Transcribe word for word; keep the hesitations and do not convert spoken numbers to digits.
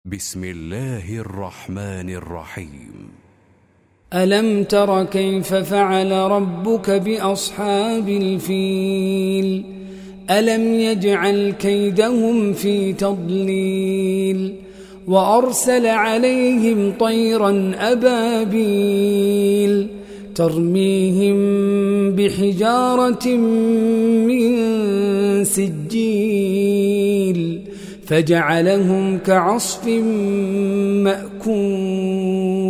بسم الله الرحمن الرحيم. ألم تر كيف فعل ربك بأصحاب الفيل ألم يجعل كيدهم في تضليل وأرسل عليهم طيرا أبابيل ترميهم بحجارة من سجيل فجعلهم كعصف مأكول.